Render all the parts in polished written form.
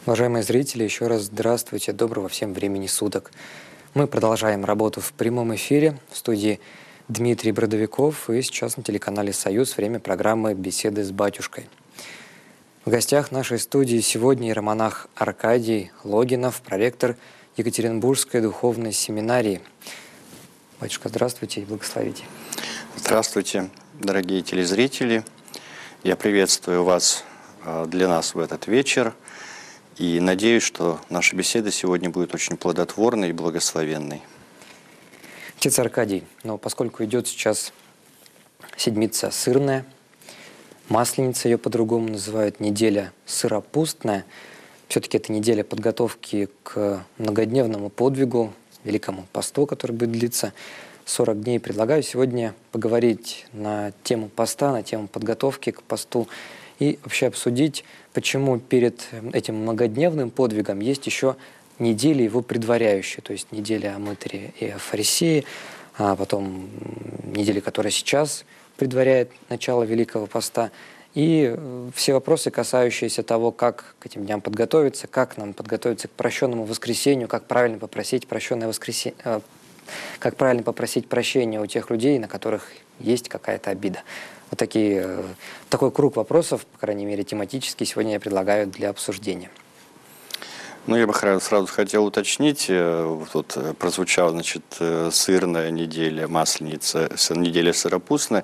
Уважаемые зрители, еще раз здравствуйте, доброго всем времени суток. Мы продолжаем работу в прямом эфире в студии Дмитрий Бродовиков и сейчас на телеканале «Союз» время программы «Беседы с батюшкой». В гостях нашей студии сегодня иеромонах Аркадий Логинов, проректор Екатеринбургской духовной семинарии. Батюшка, здравствуйте и благословите. Здравствуйте, дорогие телезрители. Я приветствую вас для нас в этот вечер. И надеюсь, что наша беседа сегодня будет очень плодотворной и благословенной. Отец Аркадий, но поскольку идет сейчас седмица сырная, масленица ее по-другому называют, неделя сыропустная, все-таки это неделя подготовки к многодневному подвигу, Великому посту, который будет длиться 40 дней. Предлагаю сегодня поговорить на тему поста, на тему подготовки к посту и вообще обсудить, почему перед этим многодневным подвигом есть еще недели его предваряющие, то есть неделя о мытаре и о фарисее, а потом неделя, которая сейчас предваряет начало Великого поста, и все вопросы, касающиеся того, как к этим дням подготовиться, как нам подготовиться к прощенному воскресению, как правильно попросить как правильно попросить прощения у тех людей, на которых есть какая-то обида. Вот такой круг вопросов, по крайней мере тематический, сегодня я предлагаю для обсуждения. Ну, я бы сразу хотел уточнить, тут прозвучала, значит, сырная неделя, масленица, неделя сыропустная.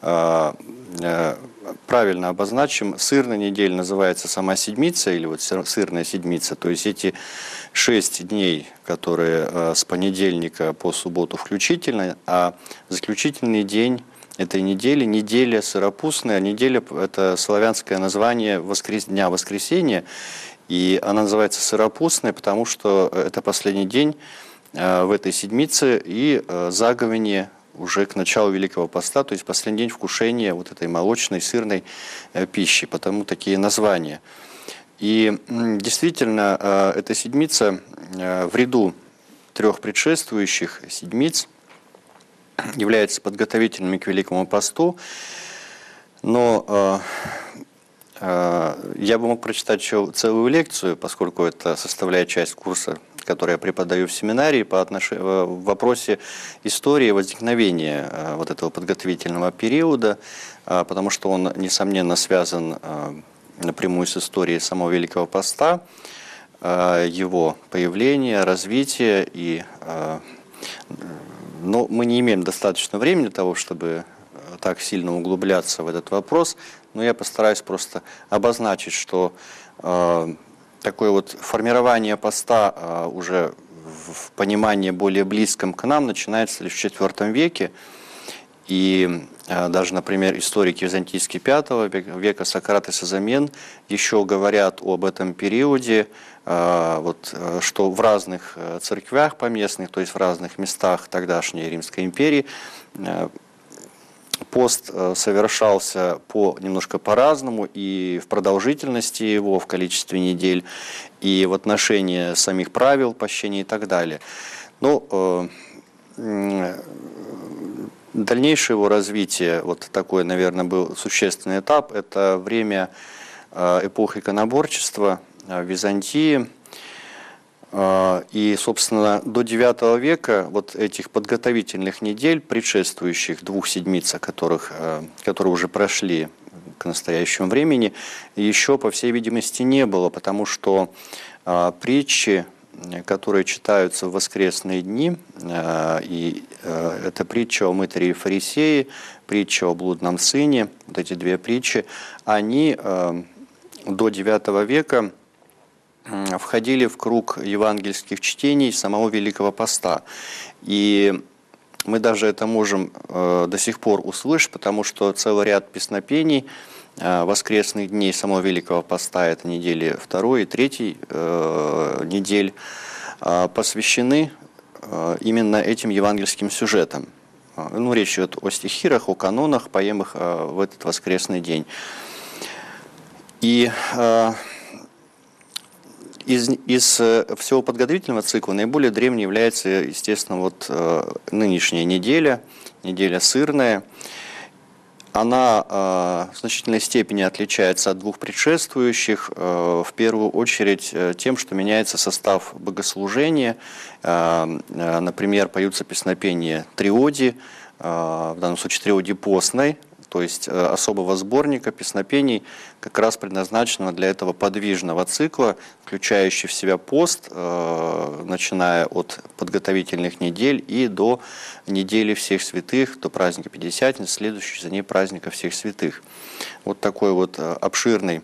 Правильно обозначим, сырная неделя называется сама седмица, или вот сырная седмица, то есть эти 6 дней, которые с понедельника по субботу включительно, а заключительный день этой недели, неделя сыропустная, неделя – это славянское название Дня Воскресения, и она называется сыропустной, потому что это последний день в этой седмице и заговение уже к началу Великого Поста, то есть последний день вкушения вот этой молочной, сырной пищи, потому такие названия. И действительно, эта седмица в ряду 3 предшествующих седмиц является подготовительными к Великому Посту, но я бы мог прочитать еще целую лекцию, поскольку это составляет часть курса, который я преподаю в семинарии в вопросе истории возникновения вот этого подготовительного периода, потому что он, несомненно, связан напрямую с историей самого Великого Поста, его появления, развития. Но мы не имеем достаточно времени для того, чтобы так сильно углубляться в этот вопрос, но я постараюсь просто обозначить, что такое вот формирование поста уже в понимании более близком к нам начинается лишь в IV веке. И даже, например, историки византийские V века Сократ и Созамен еще говорят об этом периоде, что в разных церквях поместных, то есть в разных местах тогдашней Римской империи, пост совершался немножко по-разному и в продолжительности его, в количестве недель, и в отношении самих правил пощения и так далее. Но дальнейшее его развитие, вот такой, наверное, был существенный этап, это время эпохи иконоборчества в Византии. И, собственно, до IX века вот этих подготовительных недель, предшествующих 2 седмиц, которые уже прошли к настоящему времени, еще, по всей видимости, не было, потому что притчи, которые читаются в воскресные дни, и это притча о мытаре и фарисее, притча о блудном сыне, вот эти 2 притчи, они до IX века входили в круг евангельских чтений самого Великого Поста. И мы даже это можем до сих пор услышать, потому что целый ряд песнопений воскресных дней самого Великого Поста, это недели 2 и 3 недель, посвящены именно этим евангельским сюжетам. Речь идет о стихирах, о канонах, поэмах в этот воскресный день. И из всего подготовительного цикла наиболее древней является, естественно, нынешняя неделя сырная. Она в значительной степени отличается от двух предшествующих, в первую очередь тем, что меняется состав богослужения. Например, поются песнопения триоди, в данном случае триоди постной, то есть особого сборника песнопений, как раз предназначенного для этого подвижного цикла, включающий в себя пост, начиная от подготовительных недель и до недели всех святых, до праздника Пятидесятницы, следующий за ней праздника всех святых. Вот такой вот обширный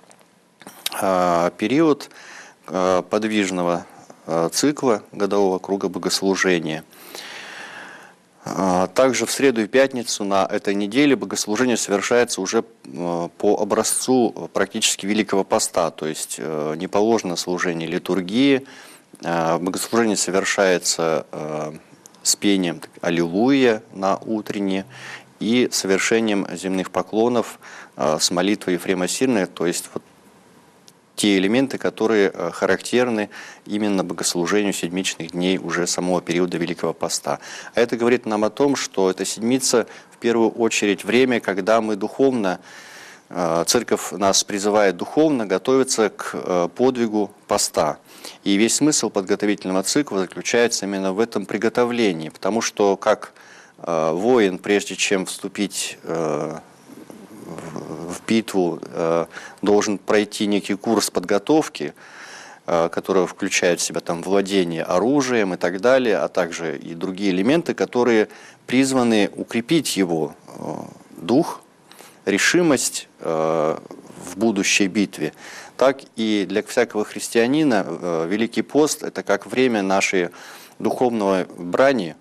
период подвижного цикла годового круга богослужения. Также в среду и пятницу на этой неделе богослужение совершается уже по образцу практически Великого Поста, то есть не положено служение литургии, богослужение совершается с пением «Аллилуйя» на утренне и совершением земных поклонов с молитвой Ефрема Сирина, то есть вот те элементы, которые характерны именно богослужению седмичных дней уже самого периода Великого Поста. А это говорит нам о том, что эта седмица в первую очередь время, когда мы духовно, Церковь нас призывает духовно готовиться к подвигу поста. И весь смысл подготовительного цикла заключается именно в этом приготовлении, потому что как воин, прежде чем вступить в битву, должен пройти некий курс подготовки, который включает в себя там владение оружием и так далее, а также и другие элементы, которые призваны укрепить его дух, решимость в будущей битве. Так и для всякого христианина Великий пост – это как время нашей духовной брани,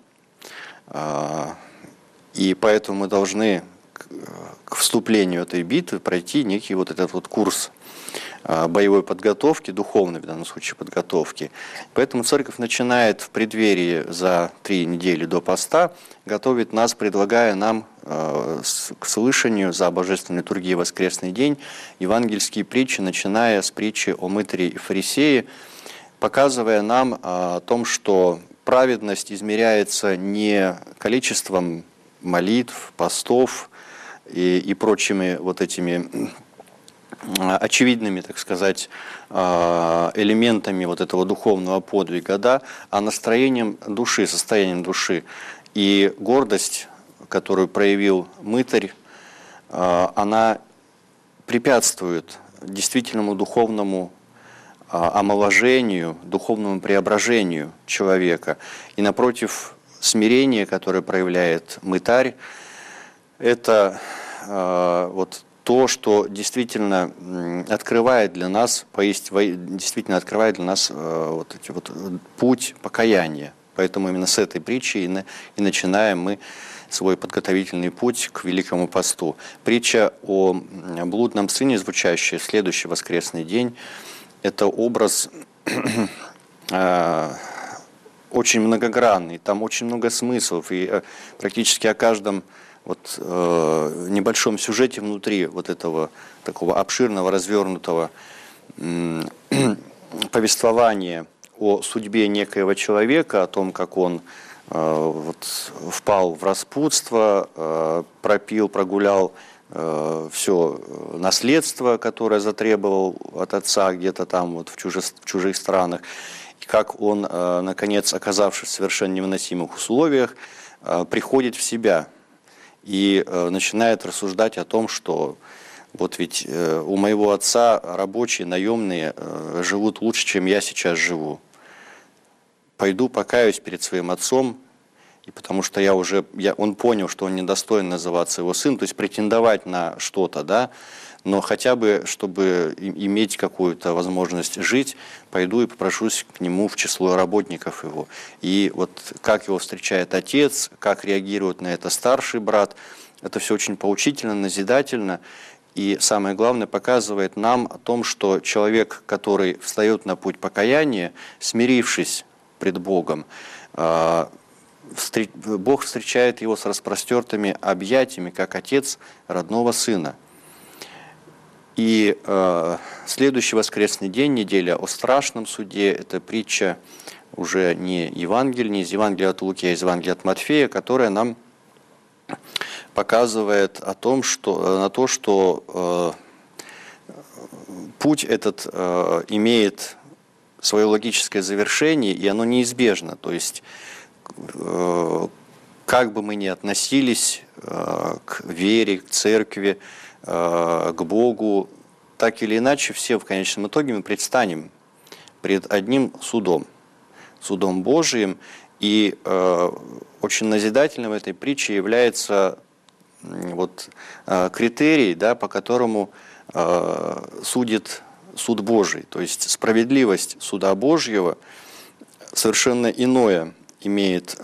и поэтому мы должны к вступлению этой битвы пройти некий вот этот вот курс боевой подготовки, духовной в данном случае подготовки. Поэтому Церковь начинает в преддверии за 3 недели до поста готовить нас, предлагая нам к слышанию за божественной литургией воскресный день евангельские притчи, начиная с притчи о мытаре и фарисее, показывая нам о том, что праведность измеряется не количеством молитв, постов и прочими вот этими очевидными, так сказать, элементами вот этого духовного подвига, да, а настроением души, состоянием души. И гордость, которую проявил мытарь, она препятствует действительному духовному омоложению, духовному преображению человека. И напротив, смирение, которое проявляет мытарь, это вот то, что действительно открывает для нас, действительно открывает для нас вот эти вот путь покаяния. Поэтому именно с этой притчи и начинаем мы свой подготовительный путь к Великому посту. Притча о блудном сыне, звучащая в следующий воскресный день, это образ очень многогранный, там очень много смыслов, и практически о каждом вот небольшом сюжете внутри вот этого такого обширного, развернутого повествования о судьбе некоего человека, о том, как он вот впал в распутство, пропил, прогулял все наследство, которое затребовал от отца где-то там вот в чужих странах, и как он, наконец, оказавшись в совершенно невыносимых условиях, приходит в себя и начинает рассуждать о том, что вот ведь у моего отца рабочие, наемные живут лучше, чем я сейчас живу. Пойду покаюсь перед своим отцом, и потому что он понял, что он недостоин называться его сын, то есть претендовать на что-то, да, но хотя бы, чтобы иметь какую-то возможность жить, пойду и попрошусь к нему в число работников его. И вот как его встречает отец, как реагирует на это старший брат, это все очень поучительно, назидательно. И самое главное, показывает нам о том, что человек, который встает на путь покаяния, смирившись пред Богом, Бог встречает его с распростертыми объятиями, как отец родного сына. И следующий воскресный день, неделя о страшном суде, это притча уже не из Евангелия от Луки, а из Евангелия от Матфея, которая нам показывает на то, что путь этот имеет свое логическое завершение, и оно неизбежно. То есть, как бы мы ни относились к вере, к церкви, к Богу, так или иначе, все в конечном итоге мы предстанем пред одним судом, судом Божиим. И очень назидательным в этой притче является критерий, да, по которому судит суд Божий. То есть справедливость суда Божьего совершенно иное имеет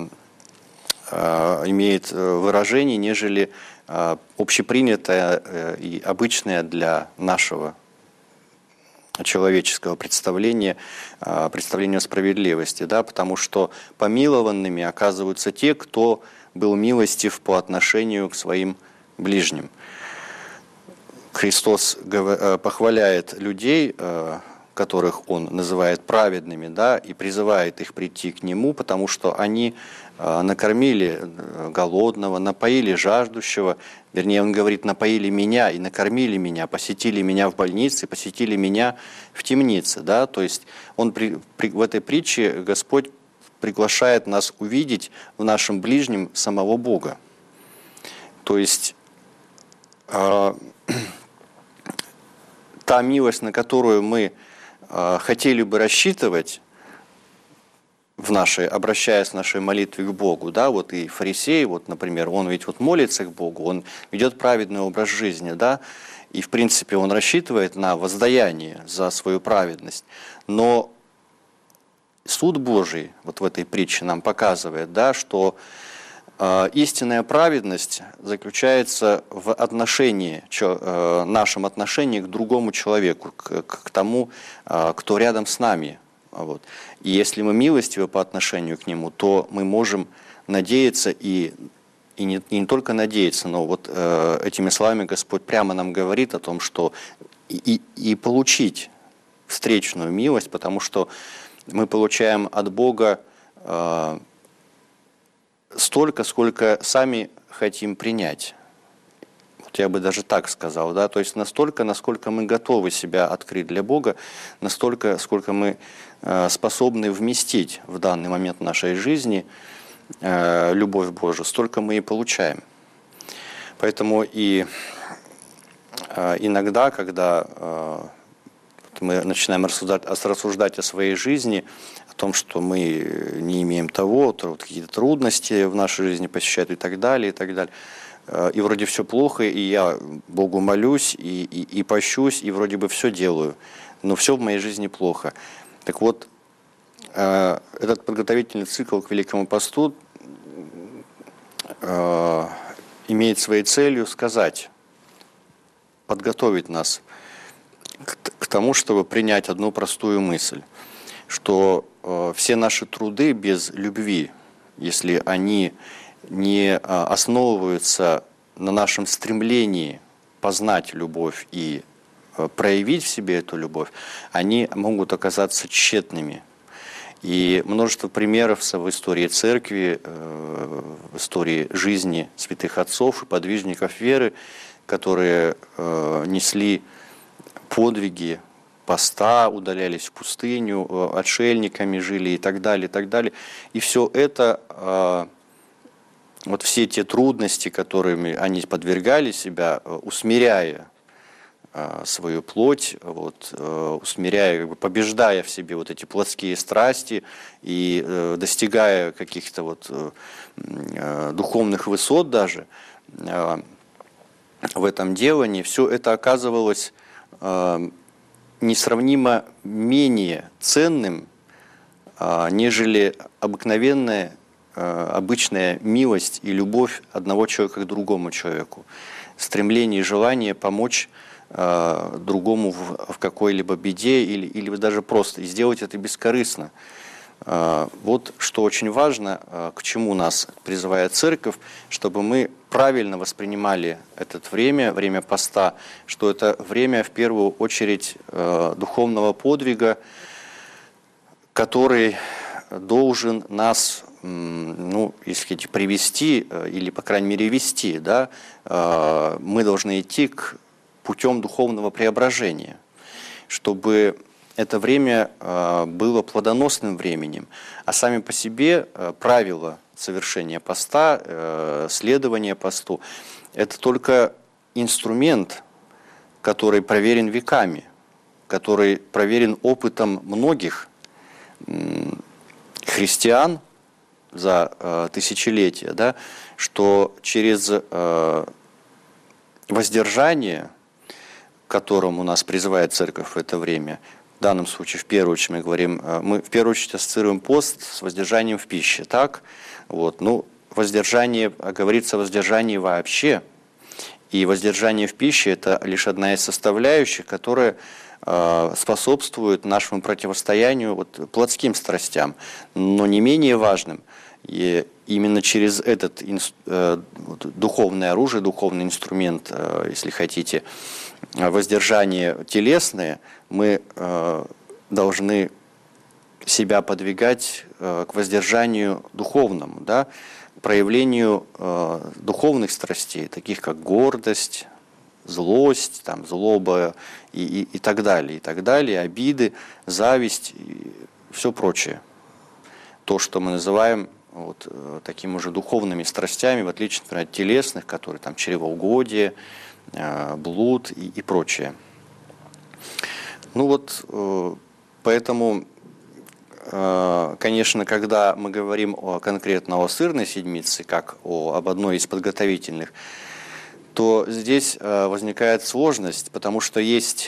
выражение, нежели общепринятое и обычное для нашего человеческого представления о справедливости, да, потому что помилованными оказываются те, кто был милостив по отношению к своим ближним. Христос похваляет людей, которых Он называет праведными, да, и призывает их прийти к Нему, потому что они накормили голодного, напоили жаждущего, вернее, Он говорит, напоили меня и накормили меня, посетили меня в больнице, посетили меня в темнице, да, то есть в этой притче Господь приглашает нас увидеть в нашем ближнем самого Бога. То есть та милость, на которую мы хотели бы рассчитывать, обращаясь в нашей молитве к Богу, да, вот и фарисей, вот, например, он ведь вот молится к Богу, он ведет праведный образ жизни, да, и, в принципе, он рассчитывает на воздаяние за свою праведность, но суд Божий вот в этой притче нам показывает, да, что истинная праведность заключается в отношении, нашем отношении к другому человеку, к тому, кто рядом с нами. Вот. И если мы милостивы по отношению к нему, то мы можем надеяться и не только надеяться, но вот этими словами Господь прямо нам говорит о том, что и получить встречную милость, потому что мы получаем от Бога столько, сколько сами хотим принять. Вот я бы даже так сказал, да, то есть настолько, насколько мы готовы себя открыть для Бога, настолько, сколько мы способны вместить в данный момент нашей жизни любовь Божию, столько мы и получаем. Поэтому и иногда, когда мы начинаем рассуждать о своей жизни, о том, что мы не имеем того, то вот какие-то трудности в нашей жизни посещают и так далее, и так далее. И вроде все плохо, и я Богу молюсь, и пощусь, и вроде бы все делаю, но все в моей жизни плохо. Так вот, этот подготовительный цикл к Великому посту имеет своей целью сказать, подготовить нас к тому, чтобы принять одну простую мысль, что все наши труды без любви, если они не основываются на нашем стремлении познать любовь и проявить в себе эту любовь, они могут оказаться тщетными. И множество примеров в истории церкви, в истории жизни святых отцов и подвижников веры, которые несли подвиги поста, удалялись в пустыню, отшельниками жили и так далее, и так далее. И все это, вот все те трудности, которыми они подвергали себя, усмиряя свою плоть, вот, усмиряя, побеждая в себе вот эти плотские страсти и достигая каких-то вот духовных высот даже в этом делании, все это оказывалось несравнимо менее ценным, нежели обыкновенная, обычная милость и любовь одного человека к другому человеку, стремление и желание помочь другому в какой-либо беде или даже просто и сделать это бескорыстно. Вот что очень важно, к чему нас призывает Церковь, чтобы мы правильно воспринимали это время поста, что это время в первую очередь духовного подвига, который должен нас ну, если хотите, привести или, по крайней мере, вести, да, мы должны идти к путем духовного преображения, чтобы это время было плодоносным временем, а сами по себе правила совершения поста, следования посту – это только инструмент, который проверен веками, который проверен опытом многих христиан за тысячелетия, да, что через воздержание, к которому нас призывает Церковь в это время, в данном случае, в первую очередь, мы в первую очередь ассоциируем пост с воздержанием в пище, так? Вот, ну, воздержание, говорится о воздержании вообще, и воздержание в пище – это лишь одна из составляющих, которая способствует нашему противостоянию вот, плотским страстям, но не менее важным, и именно через этот духовное оружие, духовный инструмент, если хотите, воздержание телесное, мы должны себя подвигать к воздержанию духовному, да, проявлению духовных страстей, таких как гордость, злость, там, злоба и так далее, обиды, зависть и все прочее. То, что мы называем вот такими уже духовными страстями, в отличие, например, от телесных, которые там чревоугодие, блуд и прочее. Ну вот, поэтому, конечно, когда мы говорим конкретно о сырной седмице, как об одной из подготовительных, то здесь возникает сложность, потому что есть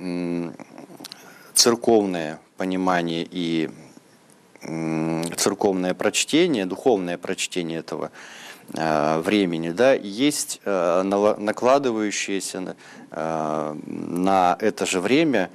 церковное понимание и церковное прочтение, духовное прочтение этого времени, да, есть накладывающиеся на это же время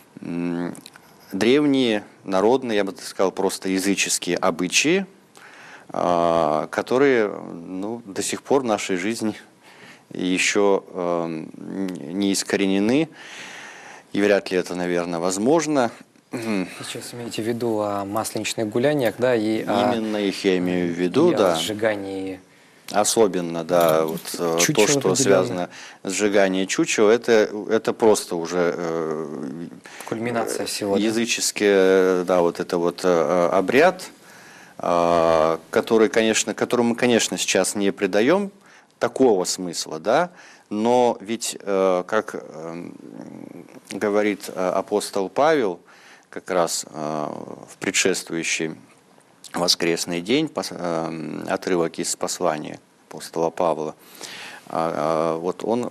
древние, народные, я бы так сказал, просто языческие обычаи, которые, ну, до сих пор в нашей жизни еще не искоренены, и вряд ли это, наверное, возможно. Сейчас имеете в виду о масленичных гуляниях, да, и именно их я имею в виду, да. О сжигании. Особенно, да, вот то, что связано с сжиганием чучела, это просто уже кульминация всего, языческий, да, вот это вот обряд, который, конечно, которому мы, конечно, сейчас не придаем такого смысла, да, но ведь, как говорит апостол Павел, как раз в предшествующий воскресный день, отрывок из послания апостола Павла, вот он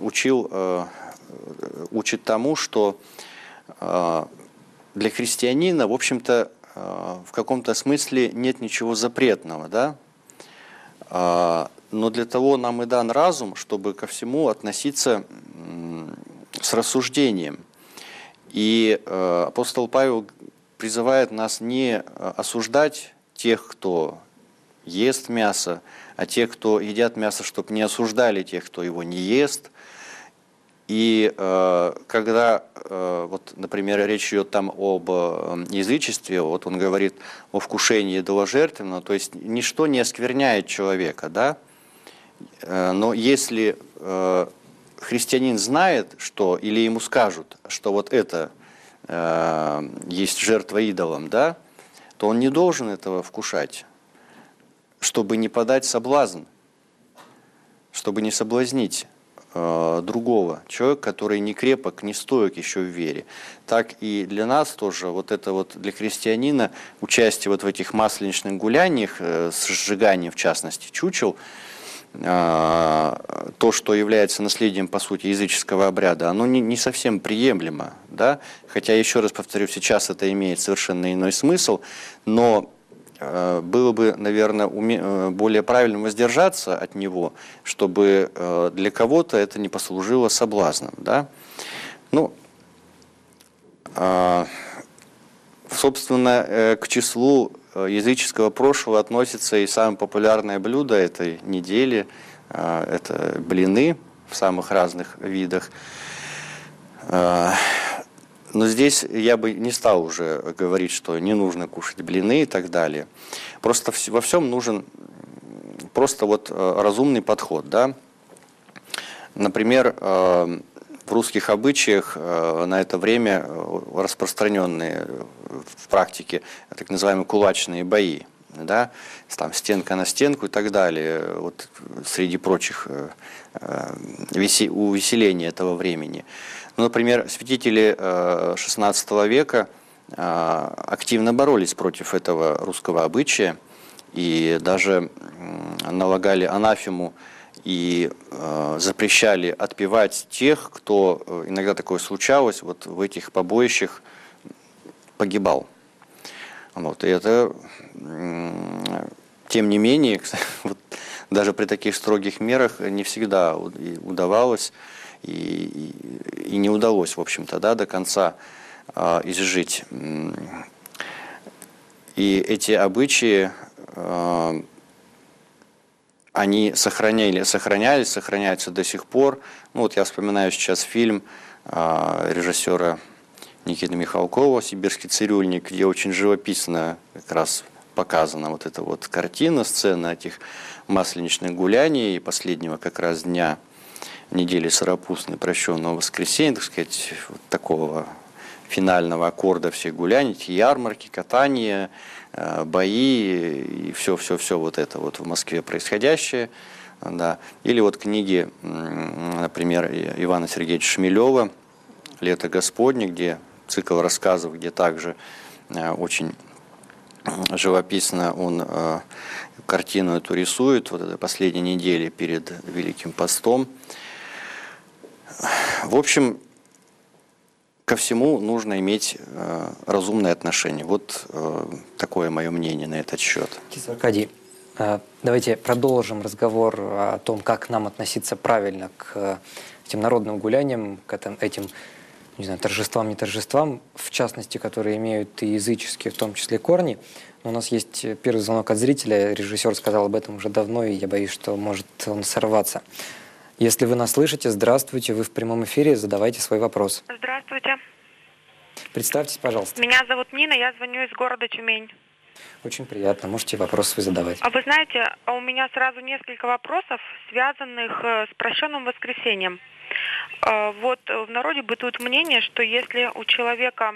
учит тому, что для христианина, в общем-то, в каком-то смысле нет ничего запретного, да? Но для того нам и дан разум, чтобы ко всему относиться с рассуждением. И апостол Павел призывает нас не осуждать тех, кто ест мясо, а тех, кто едят мясо, чтобы не осуждали тех, кто его не ест. И когда, вот, например, речь идет там об язычестве, вот он говорит о вкушении идоложертвенного, то есть ничто не оскверняет человека, да? Но если христианин знает, что, или ему скажут, что вот это есть жертва идолам, да, то он не должен этого вкушать, чтобы не подать соблазн, чтобы не соблазнить другого человека, который не крепок, не стоек еще в вере. Так и для нас тоже, вот это вот для христианина участие вот в этих масленичных гуляниях, с сжиганием, в частности, чучел, то, что является наследием, по сути, языческого обряда, оно не совсем приемлемо, да? Хотя, еще раз повторю, сейчас это имеет совершенно иной смысл, но было бы, наверное, более правильно воздержаться от него, чтобы для кого-то это не послужило соблазном, да? Ну, собственно, к числу языческого прошлого относится и самое популярное блюдо этой недели – это блины в самых разных видах. Но здесь я бы не стал уже говорить, что не нужно кушать блины и так далее. Просто во всем нужен просто вот разумный подход, да. Например, в русских обычаях на это время распространенные в практике так называемые кулачные бои, да, там стенка на стенку и так далее, вот среди прочих увеселений этого времени. Ну, например, святители XVI века активно боролись против этого русского обычая и даже налагали анафему и запрещали отпевать тех, кто, иногда такое случалось, вот в этих побоищах погибал. Вот, и это, тем не менее, вот, даже при таких строгих мерах не всегда удавалось и не удалось, в общем-то, да, до конца изжить. И эти обычаи, они сохраняются до сих пор. Ну, вот я вспоминаю сейчас фильм режиссера Никиты Михалкова «Сибирский цирюльник», где очень живописно как раз показана вот эта вот картина, сцена этих масленичных гуляний и последнего как раз дня недели Сыропустной, прощенного воскресенья, так сказать, вот такого финального аккорда всех гуляний, ярмарки, катания, бои и все вот это вот в Москве происходящее. Да. Или вот книги, например, Ивана Сергеевича Шмелева «Лето Господне», где цикл рассказов, где также очень живописно он картину эту рисует, вот этой последней недели перед Великим постом. В общем, ко всему нужно иметь разумное отношение. Вот такое мое мнение на этот счет. Аркадий, давайте продолжим разговор о том, как нам относиться правильно к этим народным гуляниям, к этим, не знаю, торжествам, не торжествам, в частности, которые имеют и языческие, в том числе, корни. Но у нас есть первый звонок от зрителя. Режиссер сказал об этом уже давно, и я боюсь, что может он сорваться. Если вы нас слышите, здравствуйте, вы в прямом эфире, задавайте свой вопрос. Здравствуйте. Представьтесь, пожалуйста. Меня зовут Нина, я звоню из города Тюмень. Очень приятно, можете вопрос свой задавать. А вы знаете, у меня сразу несколько вопросов, связанных с прощенным воскресеньем. Вот в народе бытует мнение, что если у человека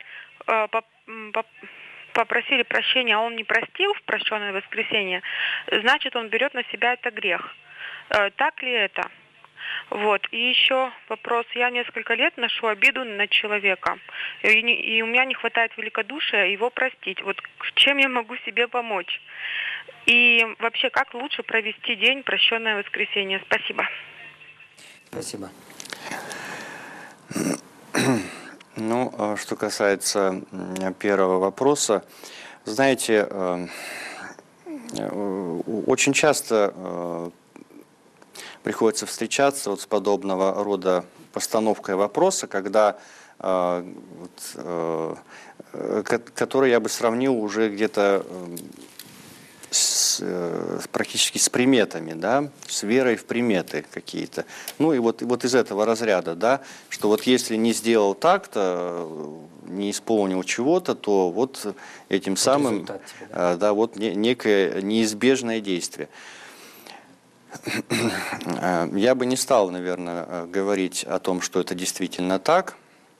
попросили прощения, а он не простил в прощенное воскресенье, значит, он берет на себя это грех. Так ли это? Вот. И еще вопрос. Я несколько лет ношу обиду на человека, и у меня не хватает великодушия его простить. Вот чем я могу себе помочь? И вообще, как лучше провести день прощенное воскресенье? Спасибо. Спасибо. Ну, что касается первого вопроса, знаете, очень часто приходится встречаться вот с подобного рода постановкой вопроса, когда, который я бы сравнил уже где-то практически с приметами, да, с верой в приметы какие-то. Ну и вот из этого разряда, да, что вот если не сделал так-то, не исполнил чего-то, то вот этим вот самым, да, вот некое неизбежное действие. Я бы не стал, наверное, говорить о том, что это действительно так.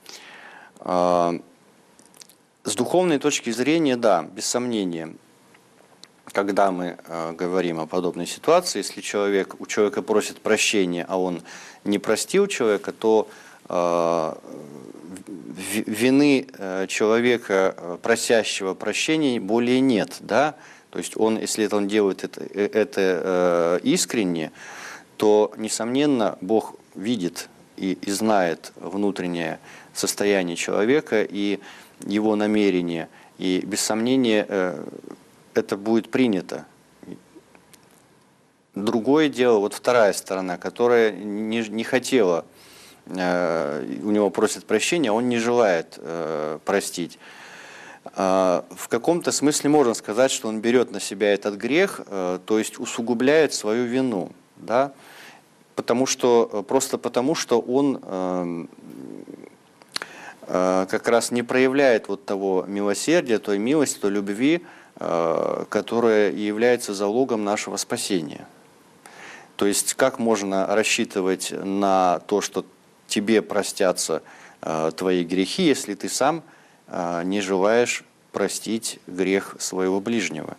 С духовной точки зрения, да, без сомнения, когда мы говорим о подобной ситуации, если у человека просит прощения, а он не простил человека, то вины человека, просящего прощения, более нет, да? То есть он, если он делает это искренне, то, несомненно, Бог видит и знает внутреннее состояние человека и его намерения. И, без сомнения, это будет принято. Другое дело, вот вторая сторона, которая не хотела, у него просят прощения, а он не желает простить. В каком-то смысле можно сказать, что он берет на себя этот грех, то есть усугубляет свою вину, да? Просто потому, что он как раз не проявляет вот того милосердия, той милости, той любви, которая является залогом нашего спасения. То есть как можно рассчитывать на то, что тебе простятся твои грехи, если ты сам не желаешь простить грех своего ближнего?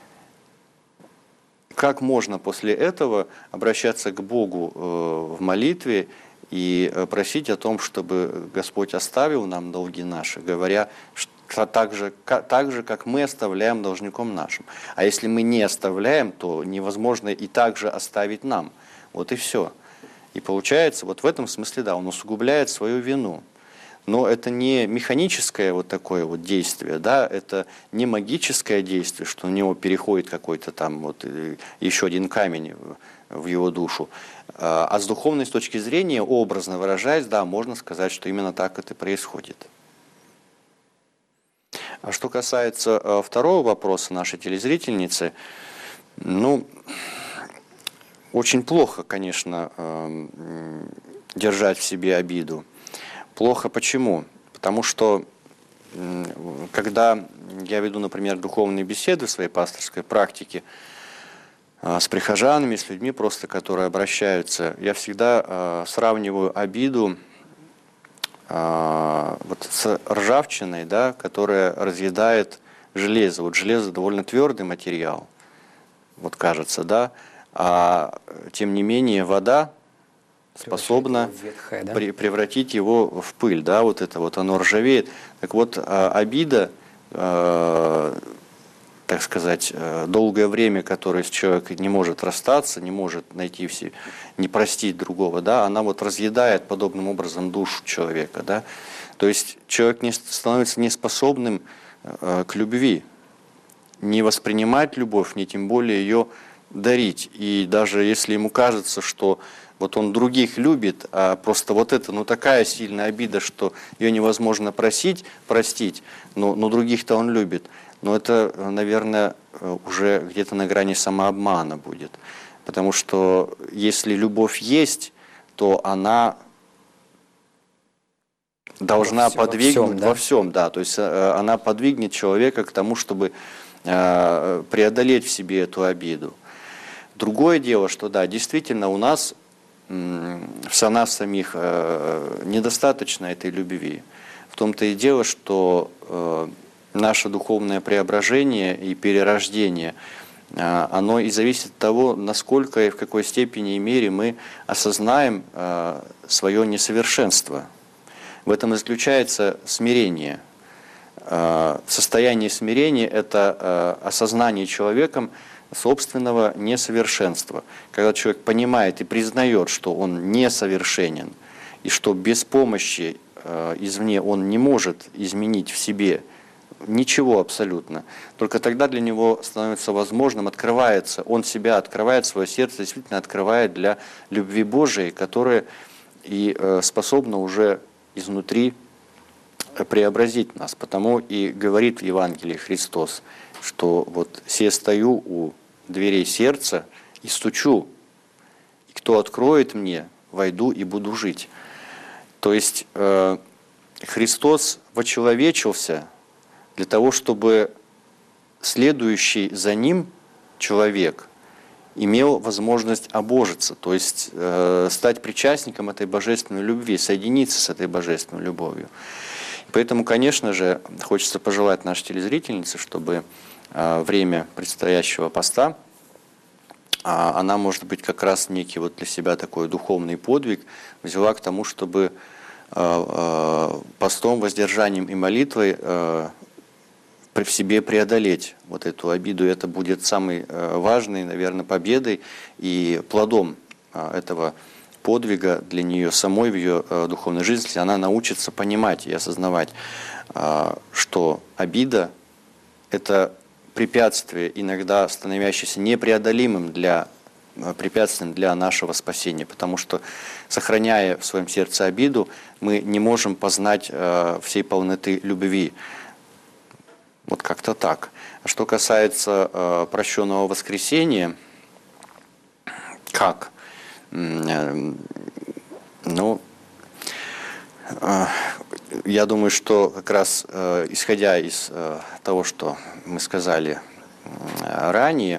Как можно после этого обращаться к Богу в молитве и просить о том, чтобы Господь оставил нам долги наши, говоря, что так же, как мы оставляем должником нашим. А если мы не оставляем, то невозможно и так же оставить нам. Вот и все. И получается, вот в этом смысле, да, он усугубляет свою вину. Но это не механическое вот такое вот действие, да, это не магическое действие, что у него переходит какой-то там вот еще один камень в его душу. А с духовной точки зрения, образно выражаясь, да, можно сказать, что именно так это происходит. А что касается второго вопроса нашей телезрительницы, ну, очень плохо, конечно, держать в себе обиду. Плохо почему? Потому что, когда я веду, например, духовные беседы в своей пасторской практике с прихожанами, с людьми просто, которые обращаются, я всегда сравниваю обиду вот с ржавчиной, да, которая разъедает железо. Вот железо довольно твердый материал, вот кажется, да, а тем не менее вода способна превратить его в пыль, да, вот это вот оно ржавеет. Так вот, обида, так сказать, долгое время, которое человек не может расстаться, не может найти все, не простить другого, да, она вот разъедает подобным образом душу человека, да. То есть человек становится неспособным к любви, не воспринимать любовь, не тем более ее дарить. И даже если ему кажется, что вот он других любит, а просто вот это, ну такая сильная обида, что ее невозможно простить, но других-то он любит. Но это, наверное, уже где-то на грани самообмана будет. Потому что если любовь есть, то она должна подвигнуть во всем, да. То есть она подвигнет человека к тому, чтобы преодолеть в себе эту обиду. Другое дело, что да, действительно у нас в нас самих недостаточно этой любви. В том-то и дело, что наше духовное преображение и перерождение, оно и зависит от того, насколько и в какой степени и мере мы осознаем свое несовершенство. В этом и заключается смирение. Состояние смирения – это осознание человеком собственного несовершенства. Когда человек понимает и признает, что он несовершенен, и что без помощи извне он не может изменить в себе ничего абсолютно, только тогда для него становится возможным, открывается, он себя открывает, свое сердце действительно открывает для любви Божией, которая и способна уже изнутри преобразить нас. Потому и говорит в Евангелии Христос, что вот «се стою у дверей сердца и стучу, и кто откроет мне, войду и буду жить». То есть Христос вочеловечился для того, чтобы следующий за Ним человек имел возможность обожиться, то есть стать причастником этой божественной любви, соединиться с этой божественной любовью. Поэтому, конечно же, хочется пожелать нашей телезрительнице, чтобы время предстоящего поста, она, может быть, как раз некий вот для себя такой духовный подвиг взяла к тому, чтобы постом, воздержанием и молитвой в себе преодолеть вот эту обиду. Это будет самой важной, наверное, победой и плодом этого подвига для нее самой в ее духовной жизни, если она научится понимать и осознавать, что обида – это препятствие, иногда становящееся непреодолимым препятствием для нашего спасения, потому что, сохраняя в своем сердце обиду, мы не можем познать всей полноты любви. Вот как-то так. А что касается прощенного воскресения, как? Ну, Я думаю, что как раз исходя из того, что мы сказали ранее,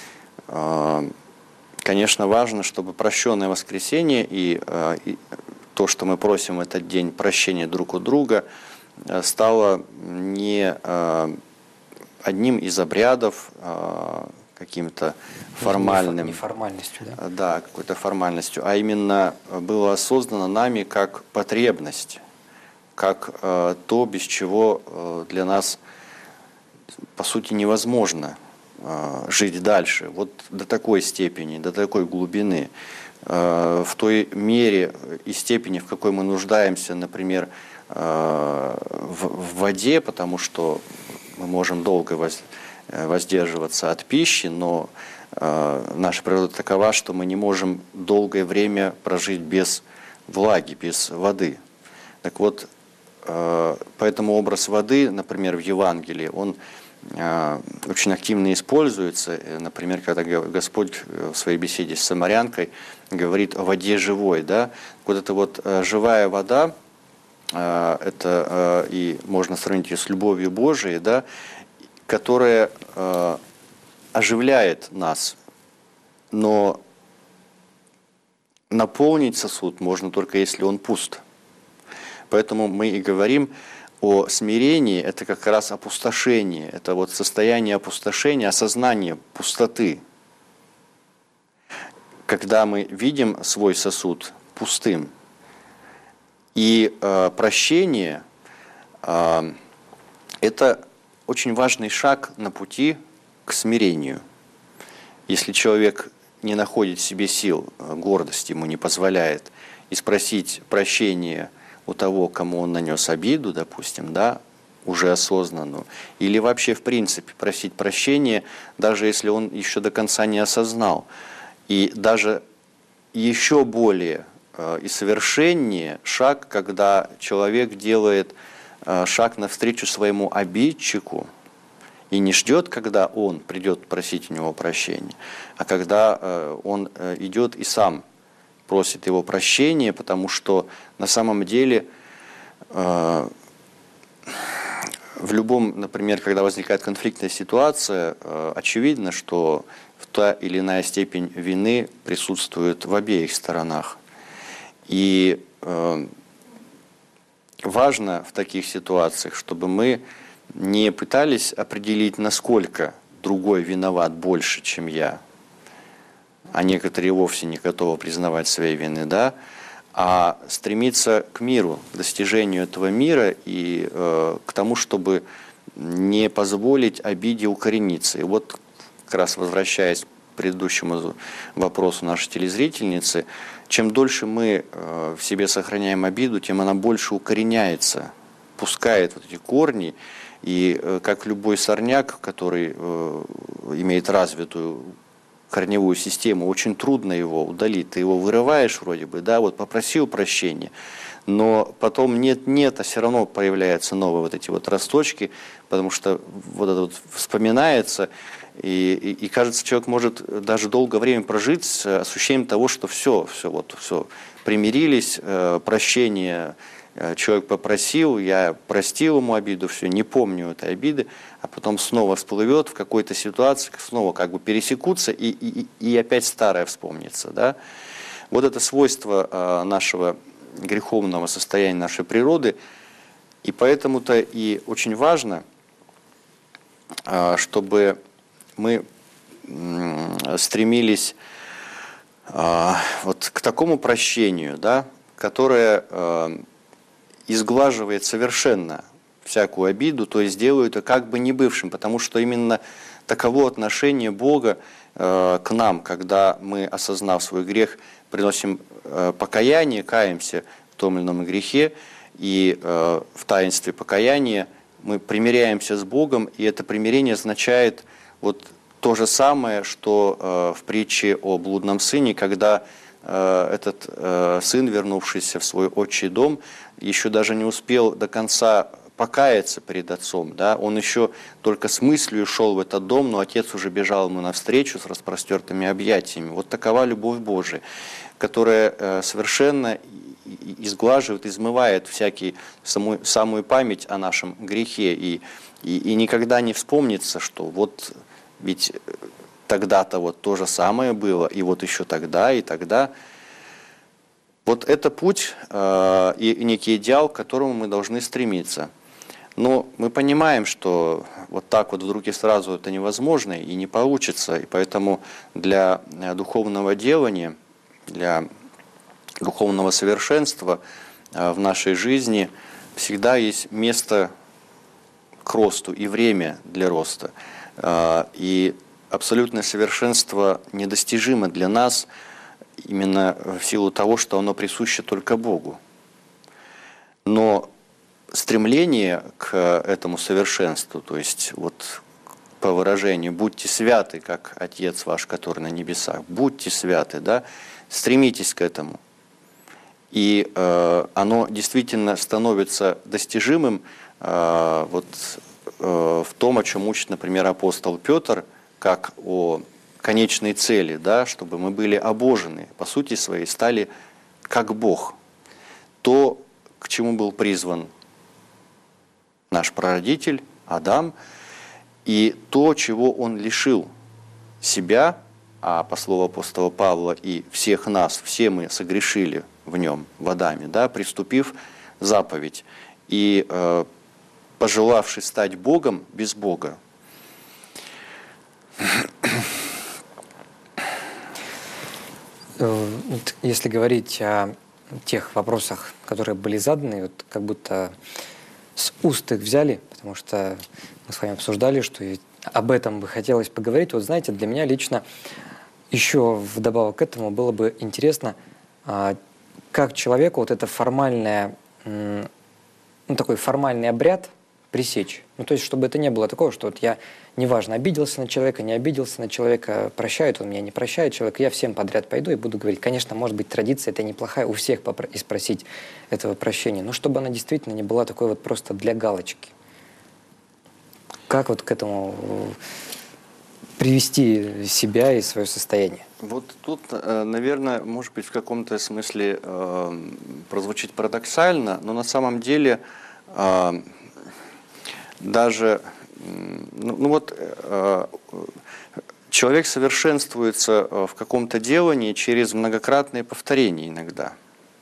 конечно, важно, чтобы прощенное воскресенье и то, что мы просим в этот день прощения друг у друга, стало не одним из обрядов, каким-то формальным. Не формальностью, да? Да, какой-то формальностью, а именно было осознано нами как потребность, как то, без чего для нас, по сути, невозможно жить дальше. Вот до такой степени, до такой глубины, в той мере и степени, в какой мы нуждаемся, например, в воде, потому что мы можем долго воздерживаться от пищи, но наша природа такова, что мы не можем долгое время прожить без влаги, без воды. Так вот, поэтому образ воды, например, в Евангелии, он очень активно используется. Например, когда Господь в своей беседе с самарянкой говорит о воде живой. Да? Вот эта вот живая вода, это и можно сравнить ее с любовью Божией, да, которая оживляет нас, но наполнить сосуд можно только если он пуст. Поэтому мы и говорим о смирении, это как раз опустошение, это вот состояние опустошения, осознание пустоты. Когда мы видим свой сосуд пустым. И прощение это очень важный шаг на пути к смирению. Если человек не находит в себе сил, гордость ему не позволяет, и спросить прощения у того, кому он нанес обиду, допустим, да, уже осознанную, или вообще в принципе просить прощения, даже если он еще до конца не осознал. И даже еще более и совершеннее шаг, когда человек делает шаг навстречу своему обидчику и не ждет, когда он придет просить у него прощения, а когда он идет и сам просит его прощения, потому что на самом деле в любом, например, когда возникает конфликтная ситуация, очевидно, что та или иная степень вины присутствует в обеих сторонах. И важно в таких ситуациях, чтобы мы не пытались определить, насколько другой виноват больше, чем я, а некоторые вовсе не готовы признавать своей вины, да, а стремиться к миру, к достижению этого мира и к тому, чтобы не позволить обиде укорениться. И вот как раз возвращаясь к предыдущему вопросу нашей телезрительницы, чем дольше мы в себе сохраняем обиду, тем она больше укореняется, пускает вот эти корни, и как любой сорняк, который имеет развитую корневую систему, очень трудно его удалить. Ты его вырываешь вроде бы, да, вот попросил прощения, но потом нет, а все равно появляются новые вот эти вот росточки, потому что вот это вот вспоминается, и кажется, человек может даже долгое время прожить с ощущением того, что все, примирились, прощение человек попросил, я простил ему обиду, все, не помню этой обиды, а потом снова всплывет в какой-то ситуации, снова как бы пересекутся, и опять старое вспомнится. Да? Вот это свойство нашего греховного состояния нашей природы, и поэтому-то и очень важно, чтобы мы стремились вот к такому прощению, да, которое изглаживает совершенно всякую обиду, то есть делает это как бы не бывшим, потому что именно таково отношение Бога к нам, когда мы, осознав свой грех, приносим покаяние, каемся в том или ином грехе, и в таинстве покаяния мы примиряемся с Богом, и это примирение означает вот то же самое, что в притче о блудном сыне, когда этот сын, вернувшийся в свой отчий дом, еще даже не успел до конца покаяться перед отцом, да? Он еще только с мыслью шел в этот дом, но отец уже бежал ему навстречу с распростертыми объятиями. Вот такова любовь Божия, которая совершенно изглаживает, измывает самую память о нашем грехе. И никогда не вспомнится, что вот ведь тогда-то вот то же самое было, и вот еще тогда, и тогда. Вот это путь и некий идеал, к которому мы должны стремиться. Но мы понимаем, что вот так вот вдруг и сразу это невозможно и не получится. И поэтому для духовного делания, для духовного совершенства в нашей жизни всегда есть место к росту и время для роста. И абсолютное совершенство недостижимо для нас именно в силу того, что оно присуще только Богу. Но стремление к этому совершенству, то есть вот по выражению «будьте святы, как Отец ваш, который на небесах», будьте святы, да, стремитесь к этому. И оно действительно становится достижимым в том, о чем учит, например, апостол Петр, как о конечной цели, да, чтобы мы были обожены, по сути своей стали как Бог. То, к чему был призван наш прародитель Адам, и то, чего он лишил себя, а по слову апостола Павла и всех нас, все мы согрешили в нем, в Адаме, да, приступив заповедь и пожелавший стать Богом без Бога. Если говорить о тех вопросах, которые были заданы, вот как будто с уст их взяли, потому что мы с вами обсуждали, что об этом бы хотелось поговорить. Вот знаете, для меня лично еще вдобавок к этому было бы интересно, как человеку вот это формальное, такой формальный обряд пресечь. Ну, то есть, чтобы это не было такого, что вот я, неважно, обиделся на человека, не обиделся на человека, прощает он меня, не прощает человек, я всем подряд пойду и буду говорить. Конечно, может быть, традиция это неплохая, у всех и спросить этого прощения, но чтобы она действительно не была такой вот просто для галочки. Как вот к этому привести себя и свое состояние? Вот тут, наверное, может быть, в каком-то смысле прозвучит парадоксально, но на самом деле даже человек совершенствуется в каком-то делании через многократные повторения иногда.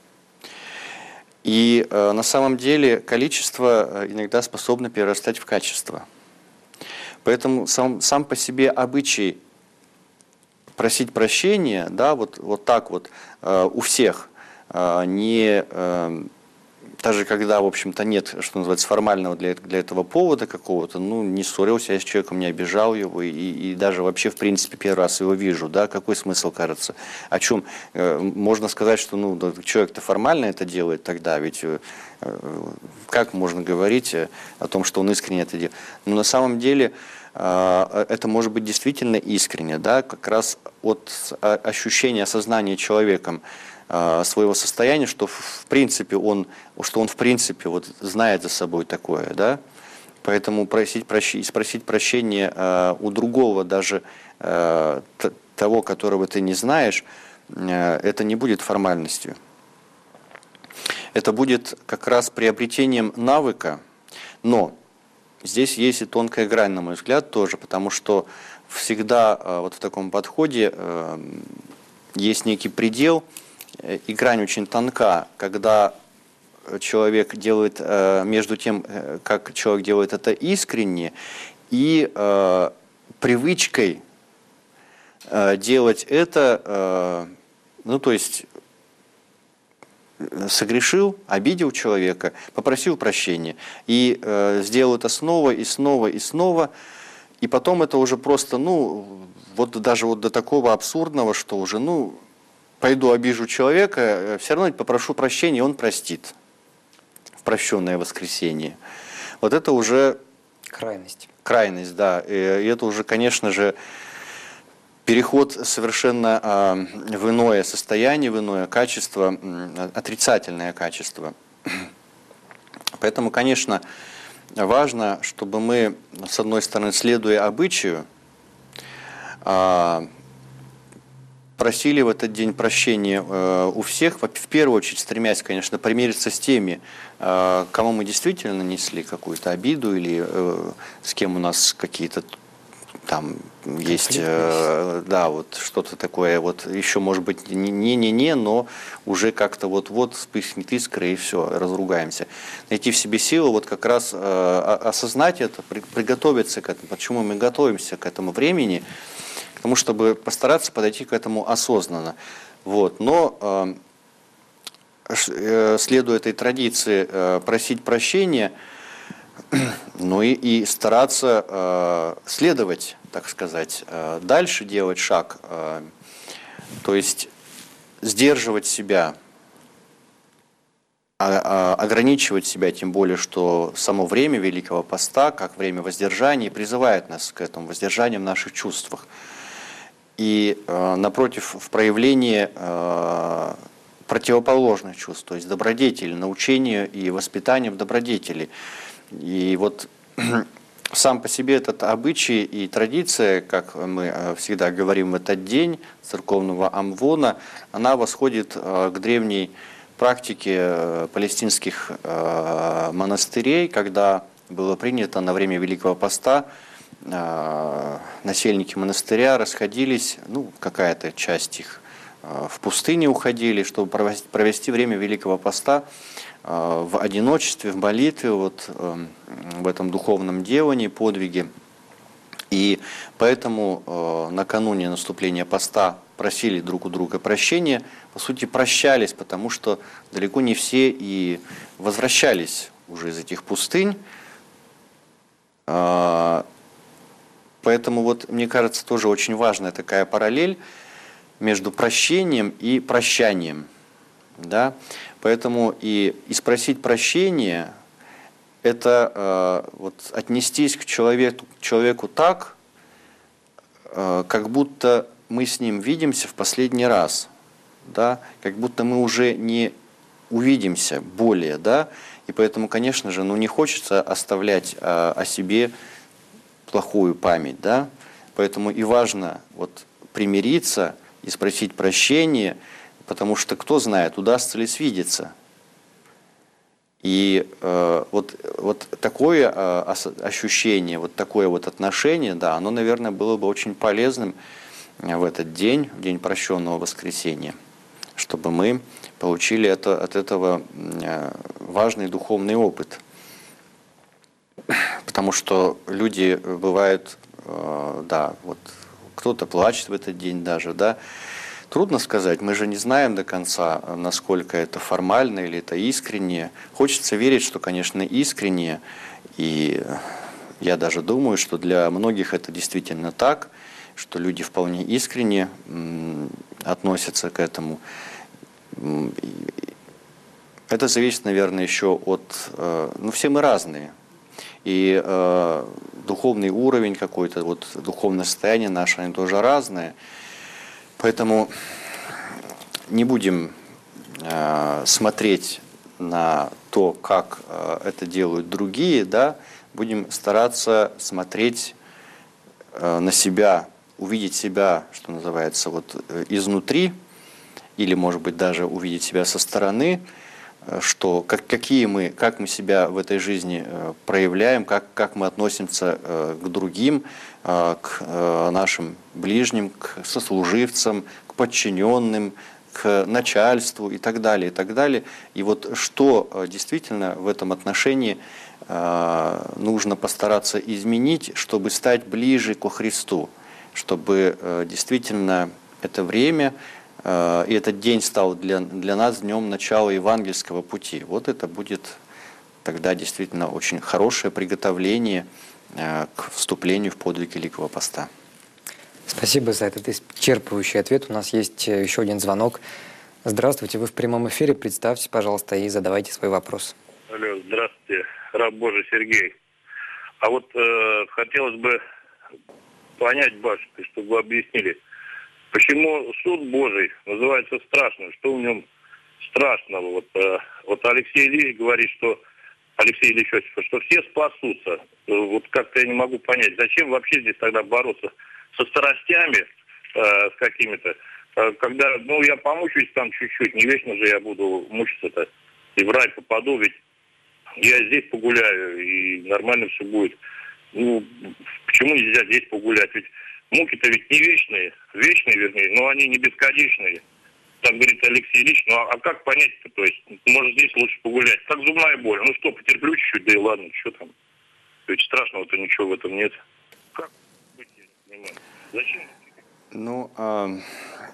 И на самом деле количество иногда способно перерастать в качество. Поэтому сам по себе обычай просить прощения, да, вот так вот у всех, не даже когда, в общем-то, нет, что называется, формального для этого повода какого-то, не ссорился я с человеком, не обижал его, и даже вообще, в принципе, первый раз его вижу, да, какой смысл, кажется? О чем можно сказать, что, человек-то формально это делает тогда, ведь как можно говорить о том, что он искренне это делает? Но на самом деле это может быть действительно искренне, да, как раз от ощущения, осознания человеком своего состояния, что в принципе он вот знает за собой такое, да, поэтому спросить прощения у другого, даже того, которого ты не знаешь, это не будет формальностью. Это будет как раз приобретением навыка, но здесь есть и тонкая грань, на мой взгляд, тоже, потому что всегда вот в таком подходе есть некий предел, и грань очень тонка, когда человек делает, между тем, как человек делает это искренне, и привычкой делать это, то есть согрешил, обидел человека, попросил прощения, и сделал это снова, и снова, и снова, и потом это уже просто, даже вот до такого абсурдного, что уже, пойду обижу человека, все равно попрошу прощения, он простит. В прощенное воскресенье. Вот это уже крайность. Крайность, да. И это уже, конечно же, переход совершенно в иное состояние, в иное качество, отрицательное качество. Поэтому, конечно, важно, чтобы мы, с одной стороны, следуя обычаю, просили в этот день прощения у всех, в первую очередь стремясь, конечно, примириться с теми, кому мы действительно нанесли какую-то обиду или с кем у нас какие-то там есть, да, вот что-то такое, вот еще может быть не, но уже как-то вот вспыхнет искра и все, разругаемся. Найти в себе силу, вот как раз осознать это, приготовиться к этому. Почему мы готовимся к этому времени? К тому, чтобы постараться подойти к этому осознанно. Вот. Но следуя этой традиции просить прощения, ну и стараться следовать, так сказать, дальше делать шаг, то есть сдерживать себя, ограничивать себя, тем более, что само время Великого Поста, как время воздержания, призывает нас к этому, воздержанию в наших чувствах. И, напротив, в проявлении противоположных чувств, то есть добродетели, научению и воспитанию в добродетели. И вот сам по себе этот обычай и традиция, как мы всегда говорим в этот день, церковного амвона, она восходит к древней практике палестинских монастырей, когда было принято на время Великого Поста, насельники монастыря расходились, ну, какая-то часть их в пустыне уходили, чтобы провести время Великого Поста в одиночестве, в молитве, вот в этом духовном делании, подвиге. И поэтому накануне наступления поста просили друг у друга прощения, по сути прощались, потому что далеко не все и возвращались уже из этих пустынь. Поэтому вот, мне кажется, тоже очень важная такая параллель между прощением и прощанием. Да? Поэтому и спросить прощения – это вот отнестись к человеку так, как будто мы с ним видимся в последний раз, да? Как будто мы уже не увидимся более, да? И поэтому, конечно же, ну, не хочется оставлять о себе плохую память, да? Поэтому и важно вот примириться и спросить прощения, потому что кто знает, удастся ли свидеться. И вот такое ощущение, вот такое вот отношение, да, оно, наверное, было бы очень полезным в этот день, в день прощенного воскресения, чтобы мы получили от этого важный духовный опыт. Потому что люди бывают, да, вот кто-то плачет в этот день даже, да. Трудно сказать, мы же не знаем до конца, насколько это формально или это искренне. Хочется верить, что, конечно, искренне, и я даже думаю, что для многих это действительно так, что люди вполне искренне относятся к этому. Это зависит, наверное, еще от... Ну, все мы разные. И духовный уровень какой-то, вот духовное состояние наше, они тоже разные. Поэтому не будем смотреть на то, как это делают другие, да? Будем стараться смотреть на себя, увидеть себя, что называется, вот изнутри, или, может быть, даже увидеть себя со стороны, что, как мы себя в этой жизни проявляем, как мы относимся к другим, к нашим ближним, к сослуживцам, к подчиненным, к начальству и так далее, и так далее. И вот что действительно в этом отношении нужно постараться изменить, чтобы стать ближе ко Христу, чтобы действительно это время и этот день стал для нас днем начала евангельского пути. Вот это будет тогда действительно очень хорошее приготовление к вступлению в подвиг Великого Поста. Спасибо за этот исчерпывающий ответ. У нас есть еще один звонок. Здравствуйте, вы в прямом эфире. Представьтесь, пожалуйста, и задавайте свой вопрос. Алло, здравствуйте, раб Божий Сергей. А вот хотелось бы понять, батюшка, чтобы вы объяснили, почему суд Божий называется страшным? Что в нем страшного? Вот Алексей Ильич говорит, что Алексей Ильич Осипов, что все спасутся. Вот как-то я не могу понять, зачем вообще здесь тогда бороться со страстями, с какими-то, когда, ну, я помучаюсь там чуть-чуть, не вечно же я буду мучиться-то и в рай попаду, ведь я здесь погуляю, и нормально все будет. Ну, почему нельзя здесь погулять? Ведь муки-то ведь не вечные, вечные, вернее, но они не бесконечные. Так говорит Алексей Ильич, ну а как понять-то, то есть, может здесь лучше погулять? Как зубная боль, ну что, потерплю чуть-чуть, да и ладно, что там. Ведь страшного-то ничего в этом нет. Как быть, я не понимаю. Зачем? Ну,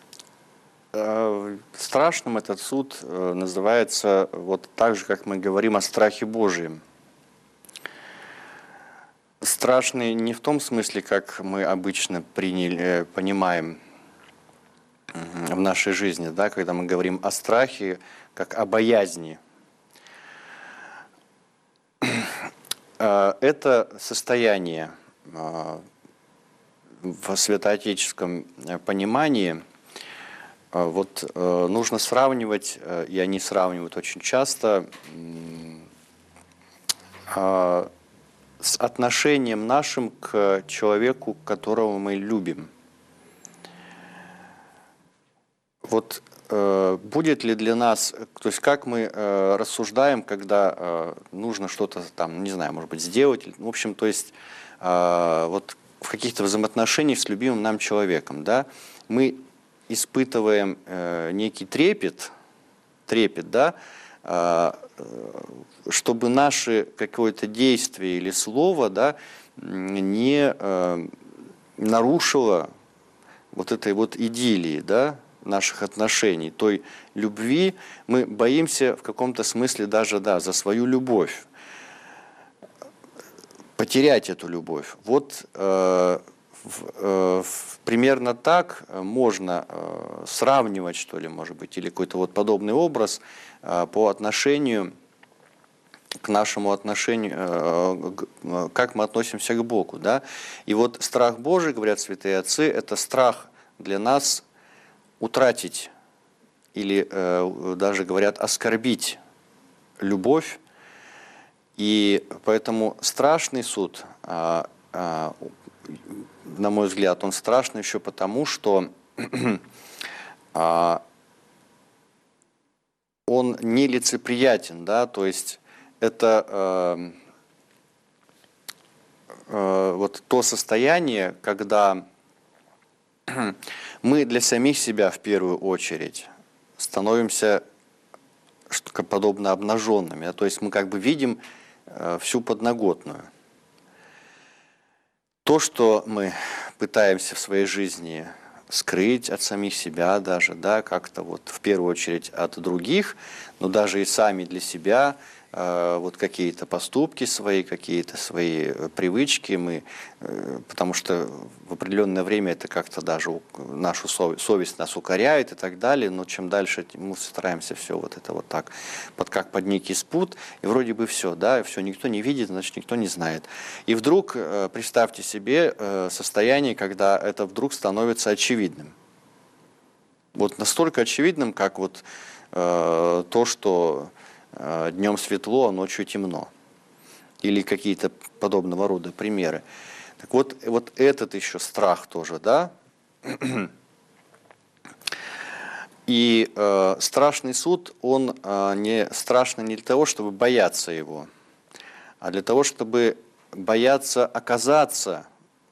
страшным этот суд называется вот так же, как мы говорим о страхе Божьем. Страшный не в том смысле, как мы обычно понимаем в нашей жизни, да, когда мы говорим о страхе, как о боязни. Это состояние в святоотеческом понимании вот нужно сравнивать, и они сравнивают очень часто, с отношением нашим к человеку, которого мы любим. Вот будет ли для нас, то есть как мы рассуждаем, когда нужно что-то там, не знаю, может быть, сделать, в общем, то есть вот в каких-то взаимоотношениях с любимым нам человеком, да, мы испытываем некий трепет, да, чтобы наше какое-то действие или слово, да, не нарушило вот этой вот идиллии, да, наших отношений, той любви. Мы боимся в каком-то смысле даже, да, за свою любовь, потерять эту любовь. Вот примерно так можно сравнивать, что ли, может быть, или какой-то вот подобный образ по отношению к нашему отношению, как мы относимся к Богу, да. И вот страх Божий, говорят святые отцы, это страх для нас утратить или даже, говорят, оскорбить любовь. И поэтому страшный суд, на мой взгляд, он страшный еще потому, что он нелицеприятен, да, то есть это вот то состояние, когда мы для самих себя в первую очередь становимся подобно обнаженными, то есть мы как бы видим всю подноготную. То, что мы пытаемся в своей жизни скрыть от самих себя даже, да, как-то вот в первую очередь от других, но даже и сами для себя, вот какие-то поступки свои, какие-то свои привычки мы, потому что в определенное время это как-то даже нашу совесть нас укоряет и так далее, но чем дальше мы стараемся все вот это вот так, как под некий спут, и вроде бы все, да, все никто не видит, значит никто не знает. И вдруг представьте себе состояние, когда это вдруг становится очевидным. Вот настолько очевидным, как вот то, что днем светло, а ночью темно. Или какие-то подобного рода примеры. Так вот этот еще страх тоже, да? И страшный суд, он не страшный не для того, чтобы бояться его, а для того, чтобы бояться оказаться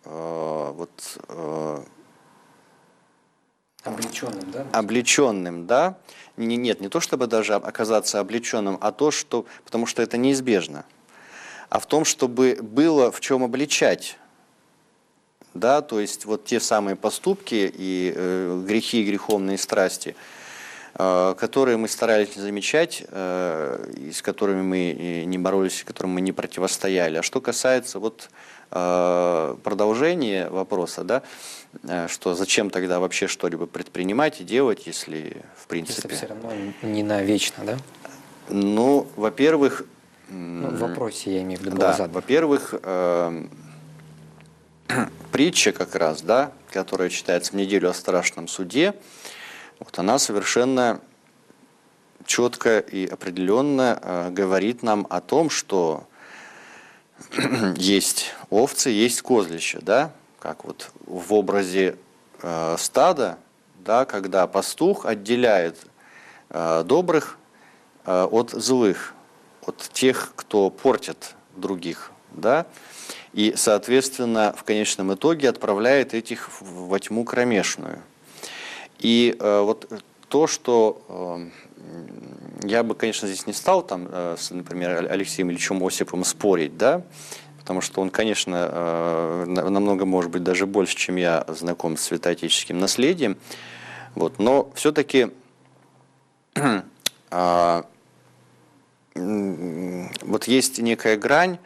Облеченным, да? Облеченным, да? Нет, не то чтобы даже оказаться облеченным, а то, что, потому что это неизбежно, а в том, чтобы было в чем обличать, да, то есть вот те самые поступки и грехи, и греховные страсти, которые мы старались не замечать, и с которыми мы не боролись, которым мы не противостояли. А что касается вот продолжения вопроса, да, что зачем тогда вообще что-либо предпринимать и делать, если в принципе... Если все равно не навечно, да? Ну, во-первых... Ну, в вопросе я имею в виду. Да, во-первых, притча как раз, да, которая читается в неделю о страшном суде, вот она совершенно четко и определенно говорит нам о том, что есть овцы, есть козлище, да, как вот в образе стада да, когда пастух отделяет добрых от злых, от тех, кто портит других, да, и, соответственно, в конечном итоге отправляет этих во тьму кромешную. И вот то, что я бы, конечно, здесь не стал, там, например, Алексеем Ильичем Осиповым спорить, да, потому что он, конечно, намного, может быть, даже больше, чем я, знаком с святоотеческим наследием, вот, но все-таки вот есть некая грань,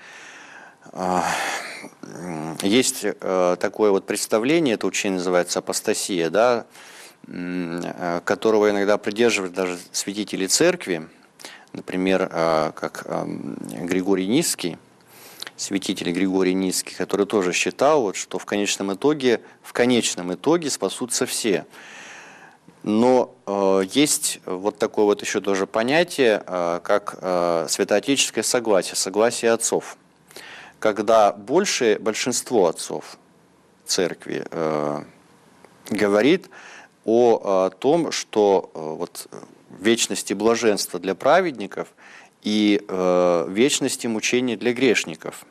есть такое вот представление, это учение называется апостасия, да, которого иногда придерживают даже святители церкви, например, как Григорий Нисский, святитель Григорий Нисский, который тоже считал, вот, что в конечном итоге спасутся все. Но есть вот такое вот еще тоже понятие, как святоотеческое согласие, согласие отцов. Когда большинство отцов церкви говорит о том, что вот вечности блаженства для праведников и вечности мучения для грешников.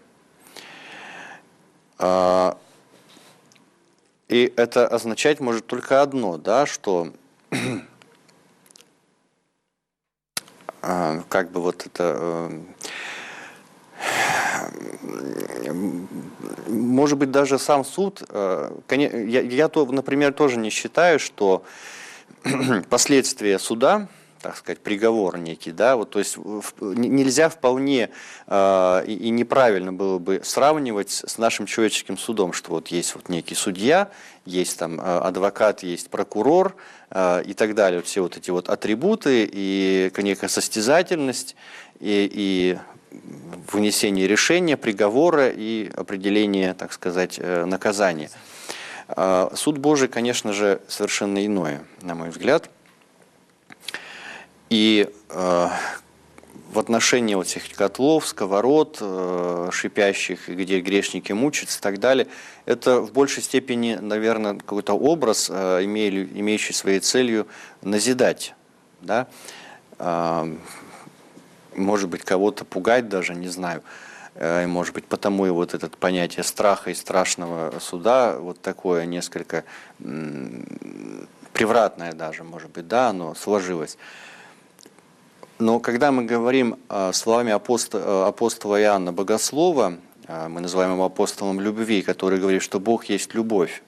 И это означать может только одно, да, что как бы вот это, может быть, даже сам суд, я, например, тоже не считаю, что последствия суда, так сказать, приговор некий, да, вот, то есть нельзя вполне и неправильно было бы сравнивать с нашим человеческим судом, что вот есть вот некий судья, есть там адвокат, есть прокурор и так далее, вот все вот эти вот атрибуты и некая состязательность и вынесение решения, приговора и определение, так сказать, наказания. Суд Божий, конечно же, совершенно иное, на мой взгляд. И в отношении вот этих котлов, сковород, шипящих, где грешники мучаются и так далее, это в большей степени, наверное, какой-то образ, имеющий своей целью назидать, да? Может быть, кого-то пугать даже, не знаю. Может быть, потому и вот это понятие страха и страшного суда, вот такое несколько превратное даже, может быть, да, оно сложилось. Но когда мы говорим словами апостола Иоанна Богослова, мы называем его апостолом любви, который говорит, что Бог есть любовь,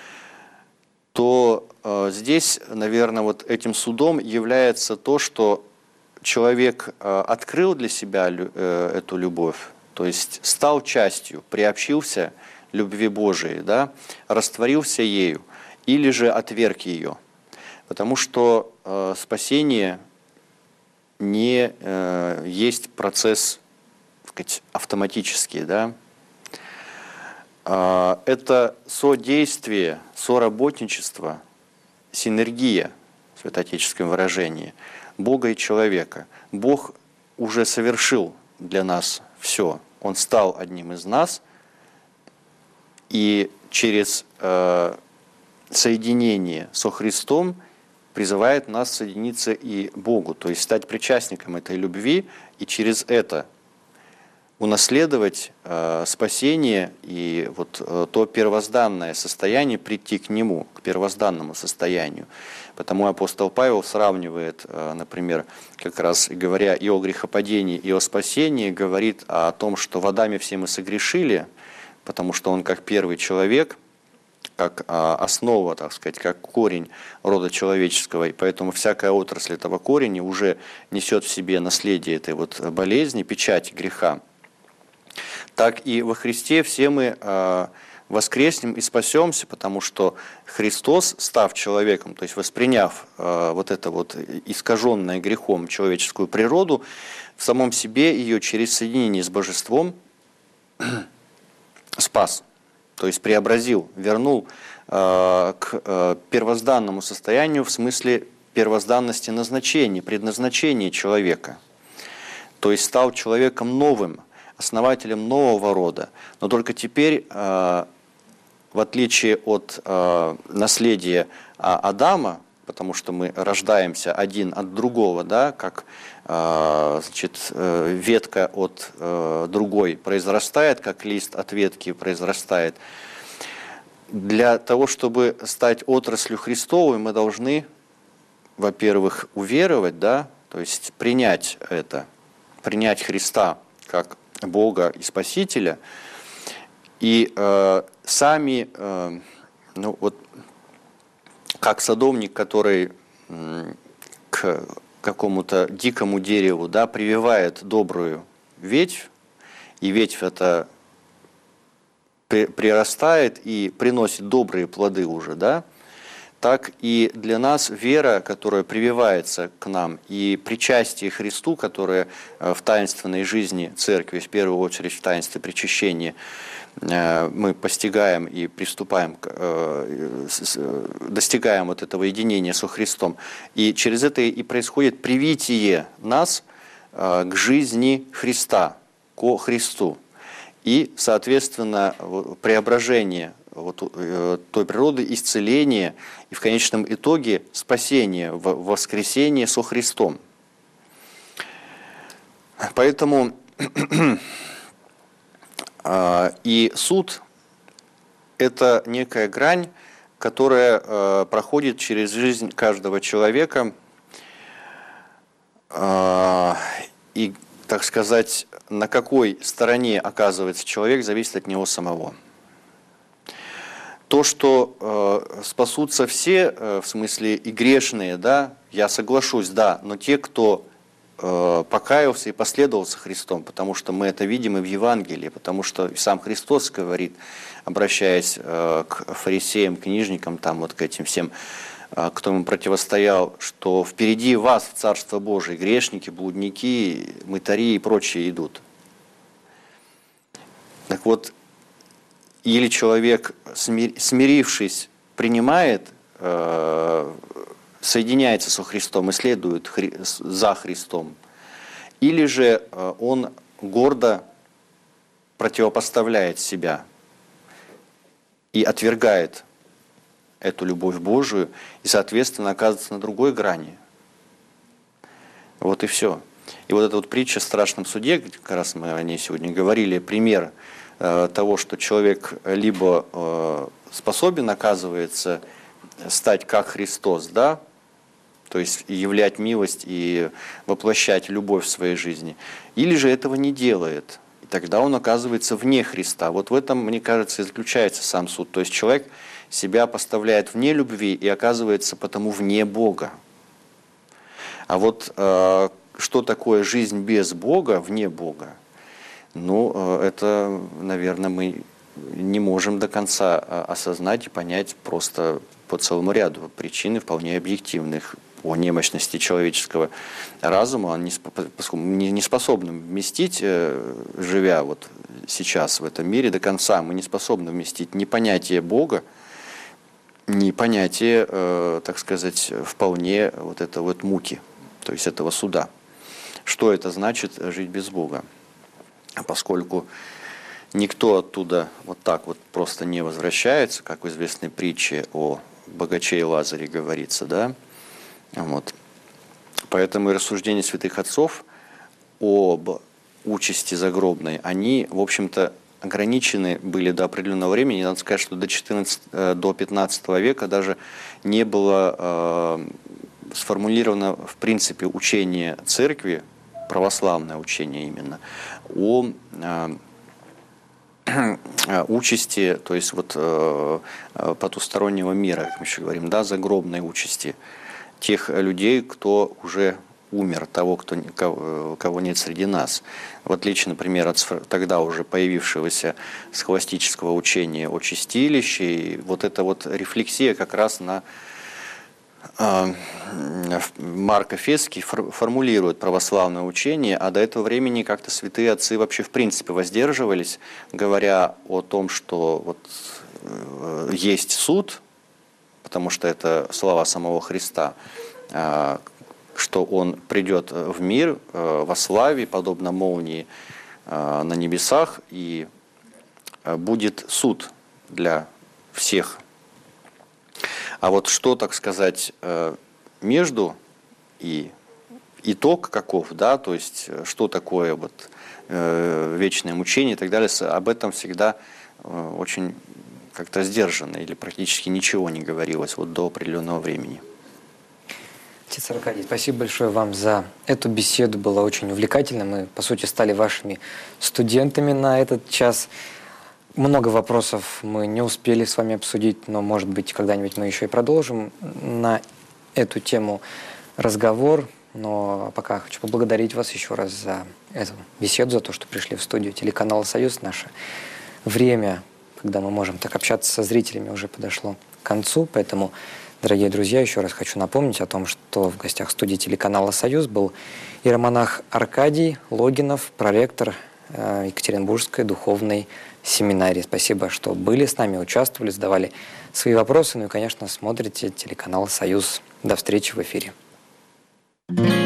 то здесь, наверное, вот этим судом является то, что человек открыл для себя эту любовь, то есть стал частью, приобщился любви Божией, да, растворился ею, или же отверг ее. Потому что спасение не есть процесс, так сказать, автоматический, да. Это содействие, соработничество, синергия, в святоотеческом выражении, Бога и человека. Бог уже совершил для нас все. Он стал одним из нас, и через соединение со Христом призывает нас соединиться и Богу, то есть стать причастником этой любви и через это унаследовать спасение и вот то первозданное состояние, прийти к Нему, к первозданному состоянию. Потому апостол Павел сравнивает, например, как раз говоря и о грехопадении, и о спасении, говорит о том, что в Адаме все мы согрешили, потому что он как первый человек, как основа, так сказать, как корень рода человеческого, и поэтому всякая отрасль этого корня уже несет в себе наследие этой вот болезни, печать греха. Так и во Христе все мы воскреснем и спасемся, потому что Христос, став человеком, то есть восприняв вот это вот искаженное грехом человеческую природу, в самом себе ее через соединение с Божеством спас, то есть преобразил, вернул к первозданному состоянию в смысле первозданности назначения, предназначения человека. То есть стал человеком новым, основателем нового рода. Но только теперь, в отличие от наследия Адама, потому что мы рождаемся один от другого, да, как значит, ветка от другой произрастает, как лист от ветки произрастает. Для того, чтобы стать отраслью Христовой, мы должны, во-первых, уверовать, да, то есть принять это, принять Христа как Бога и Спасителя, и сами, ну вот, как садовник, который к какому-то дикому дереву, да, прививает добрую ветвь, и ветвь эта прирастает и приносит добрые плоды уже, да, так и для нас вера, которая прививается к нам, и причастие Христу, которое в таинственной жизни Церкви, в первую очередь в таинстве причащения, мы постигаем и приступаем, достигаем вот этого единения со Христом. И через это и происходит привитие нас к жизни Христа, ко Христу. И, соответственно, преображение вот той природы, исцеление и в конечном итоге спасение, воскресение со Христом. Поэтому и суд – это некая грань, которая проходит через жизнь каждого человека, и, так сказать, на какой стороне оказывается человек, зависит от него самого. То, что спасутся все, в смысле и грешные, да, я соглашусь, да, но те, кто покаялся и последовал за Христом, потому что мы это видим и в Евангелии, потому что сам Христос говорит, обращаясь к фарисеям, книжникам, там вот к этим всем, кто ему противостоял, что впереди вас в Царство Божие грешники, блудники, мытари и прочие идут. Так вот, или человек, смирившись, принимает, соединяется со Христом и следует за Христом, или же он гордо противопоставляет себя и отвергает эту любовь Божию и, соответственно, оказывается на другой грани. Вот и все. И вот эта вот притча о страшном суде, как раз мы о ней сегодня говорили, пример того, что человек либо способен, оказывается, стать как Христос, да, то есть являть милость и воплощать любовь в своей жизни, или же этого не делает, и тогда он оказывается вне Христа. Вот в этом, мне кажется, и заключается сам суд. То есть человек себя поставляет вне любви и оказывается потому вне Бога. А вот что такое жизнь без Бога, вне Бога, ну, это, наверное, мы не можем до конца осознать и понять просто по целому ряду причин, вполне объективных, по немощности человеческого разума. Он не способен вместить, живя вот сейчас в этом мире до конца, мы не способны вместить ни понятие Бога, ни понятие, так сказать, вполне вот это вот муки, то есть этого суда. Что это значит жить без Бога? Поскольку никто оттуда вот так вот просто не возвращается, как в известной притче о богаче и Лазаре говорится, да? Вот. Поэтому и рассуждения святых отцов об участи загробной, они, в общем-то, ограничены были до определенного времени. Надо сказать, что до 15 века даже не было сформулировано, в принципе, учение церкви, православное учение именно, о участи, то есть вот потустороннего мира, как мы еще говорим, да, загробной участи тех людей, кто уже умер, того, кого нет среди нас. В отличие, например, от тогда уже появившегося схоластического учения о чистилище, и вот эта вот рефлексия как раз на Марк Эфесский формулирует православное учение, а до этого времени как-то святые отцы вообще в принципе воздерживались, говоря о том, что вот есть суд, потому что это слова самого Христа, что Он придет в мир во славе, подобно молнии на небесах, и будет суд для всех. А вот что, так сказать, между и итог каков, да, то есть что такое вот вечное мучение и так далее, об этом всегда очень как-то сдержанно или практически ничего не говорилось вот до определенного времени. Отец Аркадий, спасибо большое вам за эту беседу, было очень увлекательно. Мы, по сути, стали вашими студентами на этот час. Много вопросов мы не успели с вами обсудить, но, может быть, когда-нибудь мы еще и продолжим на эту тему разговор. Но пока хочу поблагодарить вас еще раз за эту беседу, за то, что пришли в студию телеканала «Союз». Наше время, когда мы можем так общаться со зрителями, уже подошло к концу. Поэтому, дорогие друзья, еще раз хочу напомнить о том, что в гостях студии телеканала «Союз» был иеромонах Аркадий Логинов, проректор Екатеринбургской духовной семинарии. Спасибо, что были с нами, участвовали, задавали свои вопросы. Ну и, конечно, смотрите телеканал «Союз». До встречи в эфире.